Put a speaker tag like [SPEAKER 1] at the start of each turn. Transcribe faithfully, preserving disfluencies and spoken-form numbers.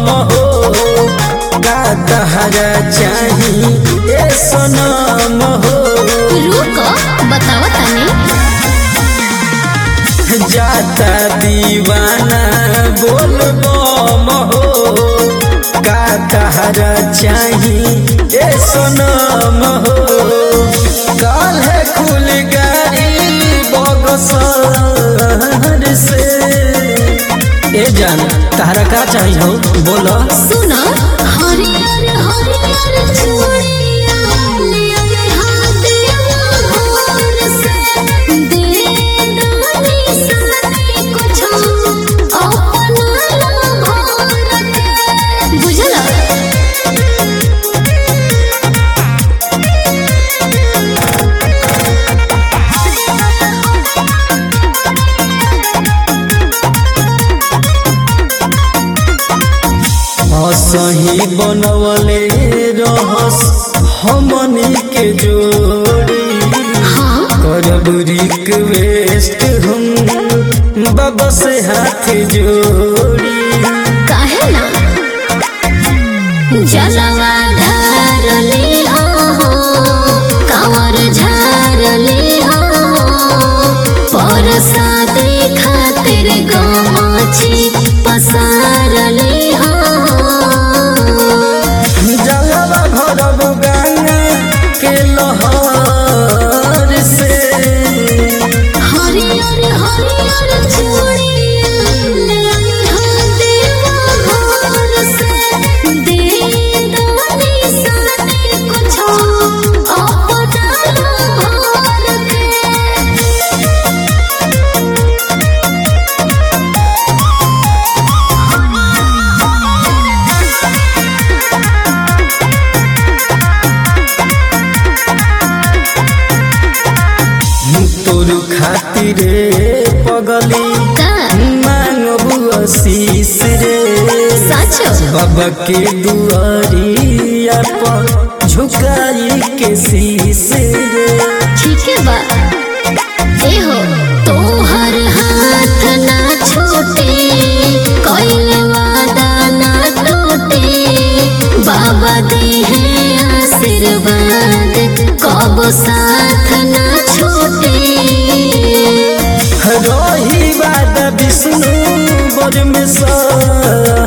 [SPEAKER 1] सनम हो का तहरा चाही ए सनम हो।
[SPEAKER 2] रुको बताओ तनी
[SPEAKER 1] जाता दीवाना बोल बम हो का तहरा चाही ए सनम हो। काल है खुल गाड़ी बगसर से ए जान तहरा का चाही हो बोलो।
[SPEAKER 2] सुनो हरियर हरियर चूड़िया ले आए हाथ मोर से दे दानी सानी कुछ अपना भर के बुझला।
[SPEAKER 1] सही बनवले रहस हमनी के जोड़ी करब रिक्वेस्ट हम बाबा से हाथ जोड़ी।
[SPEAKER 2] काहे ना जलवा धार ले हो कांवर झार ले हो परसादे खातिर गमाची पसार ले हो।
[SPEAKER 1] जलवा भरब गंगा के लहर से
[SPEAKER 2] हरियर हरियर चूड़िया ले आए हाथ मोर से दे दानी सानी कुछ अपना भर के।
[SPEAKER 1] तोर खातिर पगली मांगबू आशीष रे
[SPEAKER 2] सच
[SPEAKER 1] बाबा के दुआरिया पर झुकाई के शीश रे।
[SPEAKER 2] ठीक है बा ए हो तोहर हाथ ना छोटे कोई वादा ना टूटे बाबा दे है आशीर्वाद कब साथ ना छूटे।
[SPEAKER 1] रही बात विष्णु बर में सा